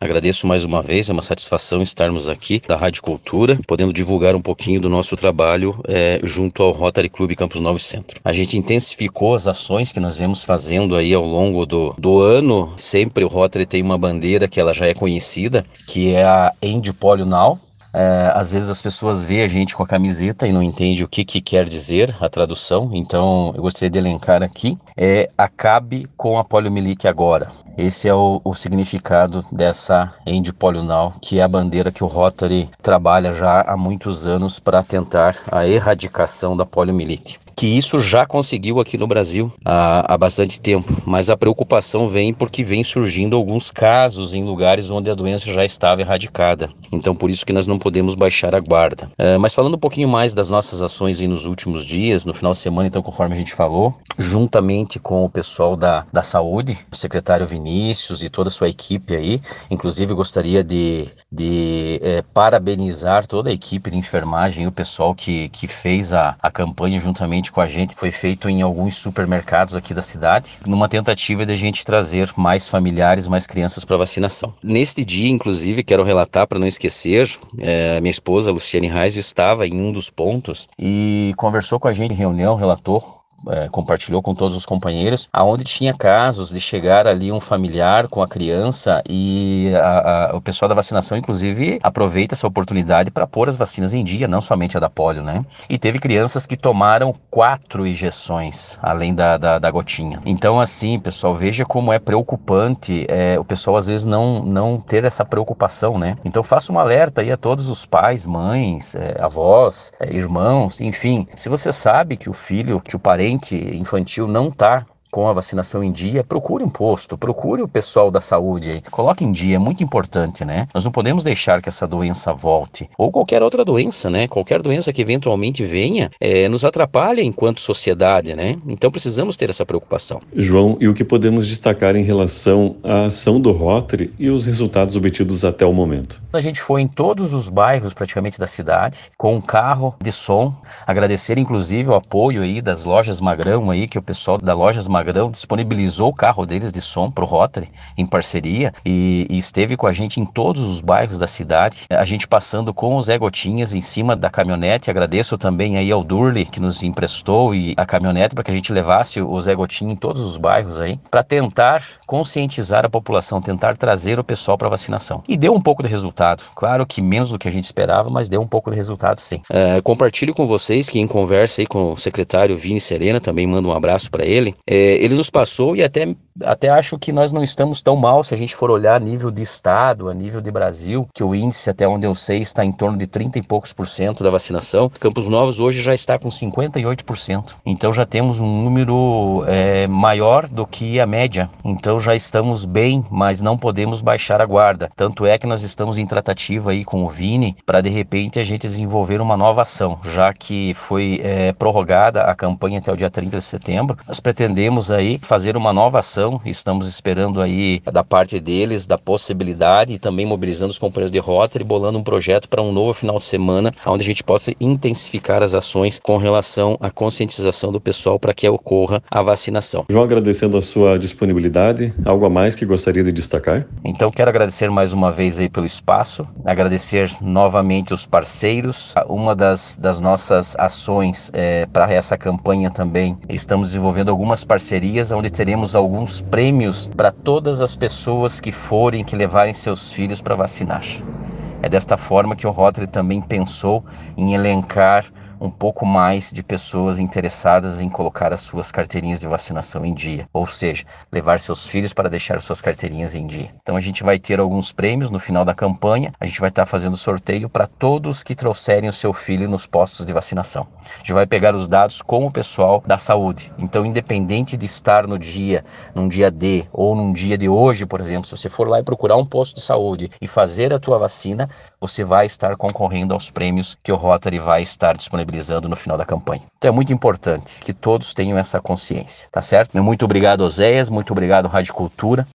Agradeço mais uma vez, é uma satisfação estarmos aqui da Rádio Cultura, podendo divulgar um pouquinho do nosso trabalho junto ao Rotary Clube Campos Novos Centro. A gente intensificou as ações que nós vemos fazendo aí ao longo do ano. Sempre o Rotary tem uma bandeira que ela já é conhecida, que é a End Polio Now. Às vezes as pessoas veem a gente com a camiseta e não entendem o que quer dizer a tradução, então eu gostaria de elencar aqui, acabe com a poliomielite agora. Esse é o significado dessa End Polio Now, que é a bandeira que o Rotary trabalha já há muitos anos para tentar a erradicação da poliomielite. Que isso já conseguiu aqui no Brasil há bastante tempo, mas a preocupação vem porque vem surgindo alguns casos em lugares onde a doença já estava erradicada. Então por isso que nós não podemos baixar a guarda. Mas falando um pouquinho mais das nossas ações aí nos últimos dias, no final de semana, então, conforme a gente falou, juntamente com o pessoal da saúde, o secretário Vinícius e toda a sua equipe aí, inclusive gostaria de parabenizar toda a equipe de enfermagem e o pessoal que fez a campanha juntamente com a gente. Foi feito em alguns supermercados aqui da cidade, numa tentativa de a gente trazer mais familiares, mais crianças para vacinação. Neste dia, inclusive, quero relatar para não esquecer, minha esposa, Luciane Reis, estava em um dos pontos e conversou com a gente em reunião, relatou, compartilhou com todos os companheiros, aonde tinha casos de chegar ali um familiar com a criança e o pessoal da vacinação, inclusive, aproveita essa oportunidade para pôr as vacinas em dia, não somente a da polio, né? E teve crianças que tomaram 4 injeções, além da gotinha. Então, assim, pessoal, veja como é preocupante o pessoal, às vezes, não ter essa preocupação, né? Então, faço um alerta aí a todos os pais, mães, avós, irmãos, enfim. Se você sabe que o filho, que o parente infantil não está com a vacinação em dia, procure um posto, procure o pessoal da saúde aí, coloque em dia, é muito importante, né? Nós não podemos deixar que essa doença volte, ou qualquer outra doença, né? Qualquer doença que eventualmente venha, nos atrapalha enquanto sociedade, né? Então precisamos ter essa preocupação. João, e o que podemos destacar em relação à ação do Rotary e os resultados obtidos até o momento? A gente foi em todos os bairros praticamente da cidade, com um carro de som, agradecer inclusive o apoio aí das lojas Magrão aí, que o pessoal da lojas Magrão disponibilizou o carro deles de som para o Rotary, em parceria, e esteve com a gente em todos os bairros da cidade, a gente passando com o Zé Gotinhas em cima da caminhonete. Agradeço também aí ao Durley, que nos emprestou a caminhonete para que a gente levasse o Zé Gotinha em todos os bairros aí, para tentar conscientizar a população, tentar trazer o pessoal para vacinação. E deu um pouco de resultado, claro que menos do que a gente esperava, mas deu um pouco de resultado sim. Compartilho com vocês que em conversa aí com o secretário Vini Serena, também mando um abraço para ele, ele nos passou, e até acho que nós não estamos tão mal se a gente for olhar a nível de estado, a nível de Brasil, que o índice, até onde eu sei, está em torno de 30 e poucos por cento da vacinação. Campos Novos hoje já está com 58%. Então já temos um número maior do que a média. Então já estamos bem, mas não podemos baixar a guarda. Tanto é que nós estamos em tratativa aí com o Vini para de repente a gente desenvolver uma nova ação, já que foi prorrogada a campanha até o dia 30 de setembro. Nós pretendemos aí fazer uma nova ação, estamos esperando aí da parte deles, da possibilidade, e também mobilizando os companheiros de Rotary, bolando um projeto para um novo final de semana, onde a gente possa intensificar as ações com relação à conscientização do pessoal para que ocorra a vacinação. João, agradecendo a sua disponibilidade, algo a mais que gostaria de destacar? Então quero agradecer mais uma vez aí pelo espaço, agradecer novamente os parceiros. Uma das nossas ações para essa campanha também, estamos desenvolvendo algumas parcerias onde teremos alguns prêmios para todas as pessoas que levarem seus filhos para vacinar. É desta forma que o Rotary também pensou em elencar um pouco mais de pessoas interessadas em colocar as suas carteirinhas de vacinação em dia, ou seja, levar seus filhos para deixar suas carteirinhas em dia. Então a gente vai ter alguns prêmios no final da campanha, a gente vai estar fazendo sorteio para todos que trouxerem o seu filho nos postos de vacinação. A gente vai pegar os dados com o pessoal da saúde, então independente de estar num dia D ou num dia de hoje, por exemplo, se você for lá e procurar um posto de saúde e fazer a tua vacina, você vai estar concorrendo aos prêmios que o Rotary vai estar disponibilizando no final da campanha. Então é muito importante que todos tenham essa consciência, tá certo? Muito obrigado, Oséias, muito obrigado, Rádio Cultura.